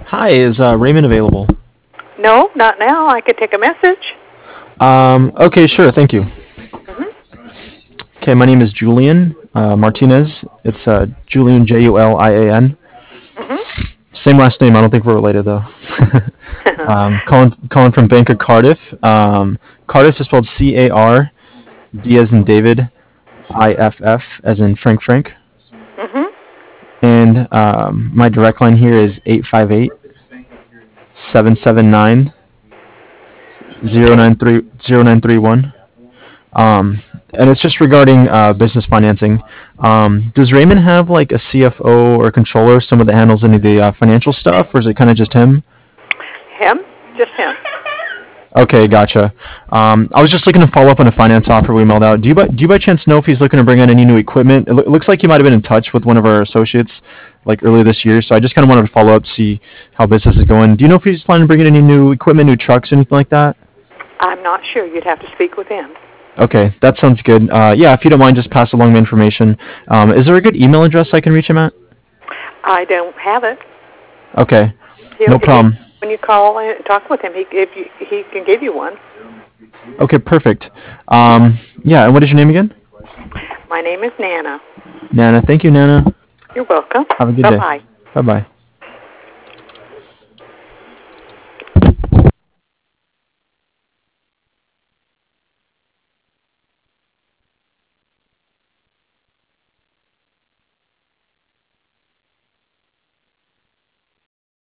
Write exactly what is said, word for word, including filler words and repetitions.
Hi, is uh, Raymond available? No, not now. I could take a message. Um, okay, sure, thank you. Hmm. Okay, my name is Julian uh, Martinez. It's uh, Julian, J U L I A N. Hmm. Same last name, I don't think we're related though. um, calling, calling from Bank of Cardiff. Um, Cardiff is spelled C A R, D as in David, I F F as in Frank Frank. Hmm. And um, my direct line here is eight five eight, seven seven nine, zero Okay. nine three zero nine three one. Um, and it's just regarding uh, business financing. Um, does Raymond have like a C F O or controller, someone that handles any of the uh, financial stuff, or is it kind of just him? Him? Just him. Okay, gotcha. Um, I was just looking to follow up on a finance offer we mailed out. Do you by do you by chance know if he's looking to bring in any new equipment? It loo- looks like he might have been in touch with one of our associates like earlier this year. So I just kind of wanted to follow up, see how business is going. Do you know if he's planning to bring in any new equipment, new trucks, anything like that? I'm not sure. You'd have to speak with him. Okay, that sounds good. Uh, yeah, if you don't mind, just pass along the information. Um, is there a good email address I can reach him at? I don't have it. Okay, He'll, no he, problem. when you call and talk with him, he if you, he can give you one. Okay, perfect. Um, yeah, and what is your name again? My name is Nana. Nana. Thank you, Nana. You're welcome. Have a good Bye day. bye. Bye bye.